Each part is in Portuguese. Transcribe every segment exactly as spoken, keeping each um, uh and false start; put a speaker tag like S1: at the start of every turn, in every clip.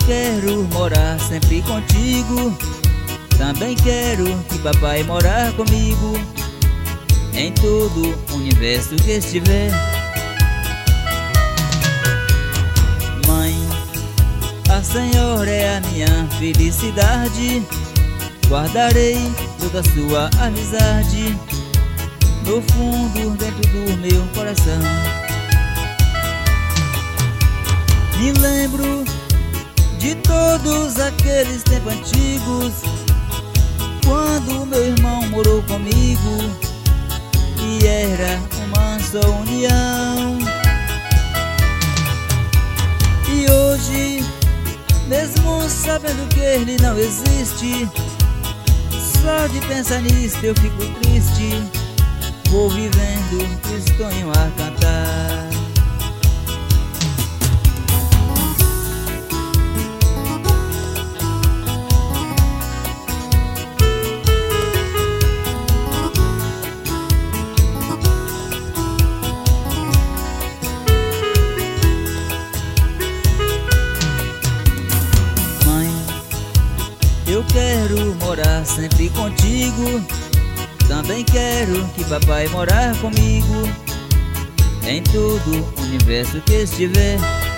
S1: quero morar sempre contigo. Também quero que papai morar comigo em todo o universo que estiver. Mãe, a senhora é a minha felicidade. Guardarei toda a sua amizade no fundo, dentro do meu coração. Me lembro de todos aqueles tempos antigos, quando meu irmão morou comigo e era uma só união. E hoje, mesmo sabendo que ele não existe, só de pensar nisso eu fico triste. Vou vivendo tristonho a cantar. Eu quero morar sempre contigo. Também quero que papai morar comigo em todo o universo que estiver.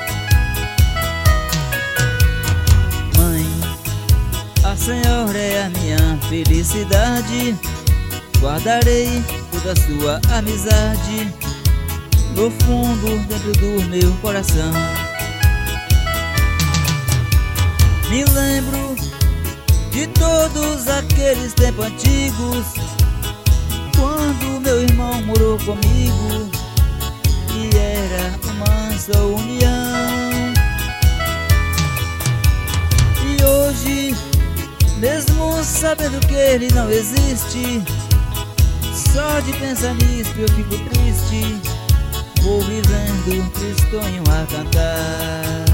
S1: Mãe, a senhora é a minha felicidade. Guardarei toda a sua amizade no fundo, dentro do meu coração. Me lembro de todos aqueles tempos antigos, quando meu irmão morou comigo e era uma só união. E hoje, mesmo sabendo que ele não existe, só de pensar nisso eu fico triste. Vou vivendo tristonho a cantar.